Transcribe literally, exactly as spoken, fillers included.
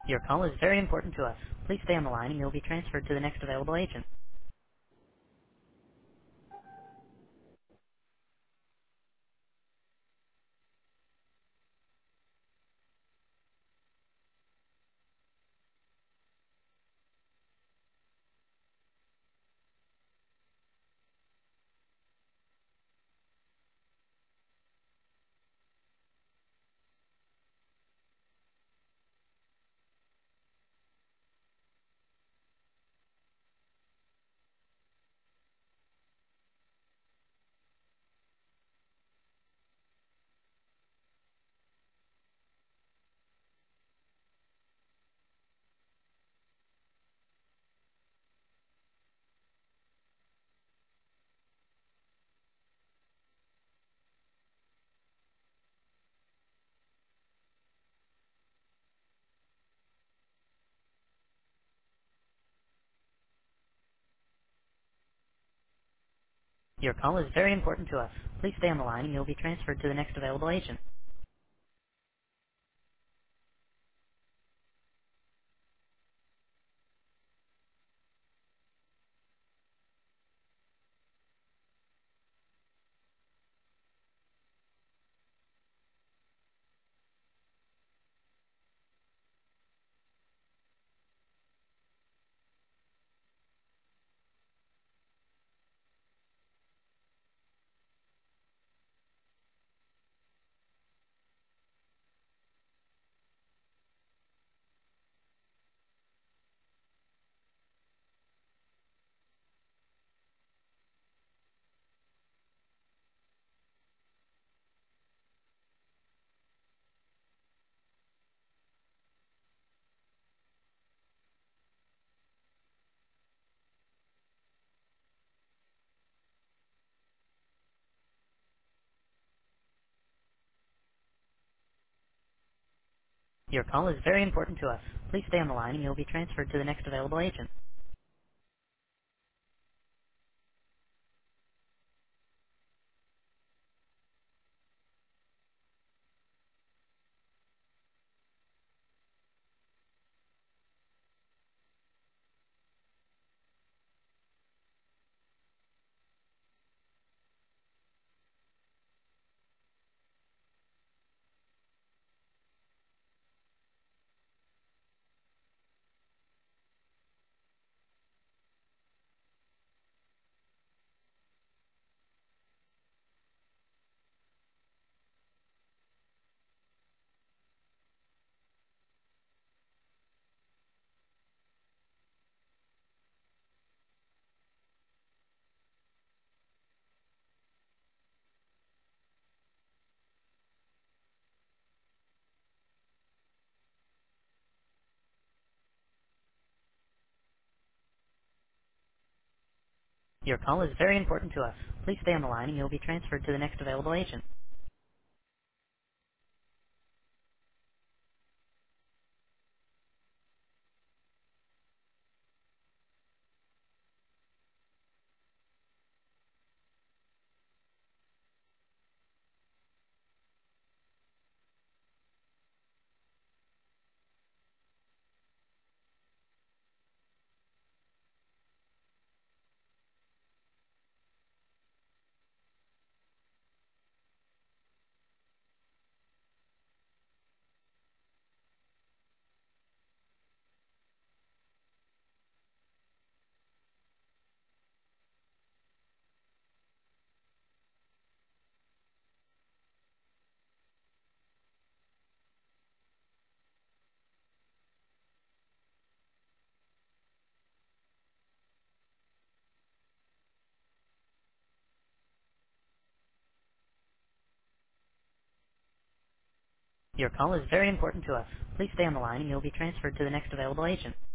Your call is very important to us. Please stay on the line and you'll be transferred to the next available agent. Your call is very important to us. Please stay on the line and you'll be transferred to the next available agent. Your call is very important to us. Please stay on the line and you'll be transferred to the next available agent. Your call is very important to us. Please stay on the line and you'll be transferred to the next available agent. Your call is very important to us. Please stay on the line and you'll be transferred to the next available agent.